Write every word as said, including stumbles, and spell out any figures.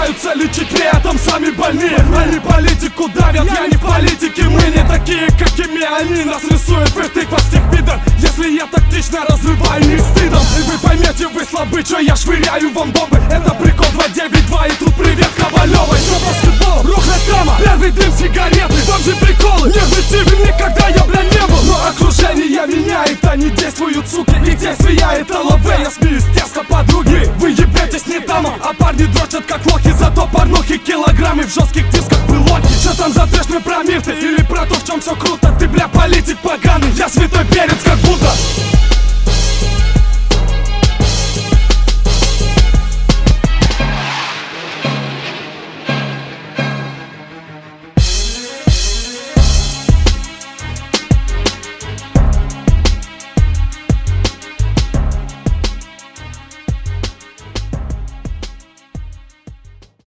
пытаются лечить, при этом сами больные. Они политику давят, я не в политике. Мы не такие, какими они нас рисуют в этих постих видах. Если я тактично разрываю их стыдом, и вы поймете, вы слабы, что я швыряю вам бомбы. Это прикол два девять два, и тут привет Ковалевой. Все баскетбол, рок-реклама, первый дым сигареты. Вам же приколы, не в мотиве никогда я, бля, не был. Но окружение меняет, они действуют, суки, и действия это лаве. Я смеюсь, дерзко подруги, вы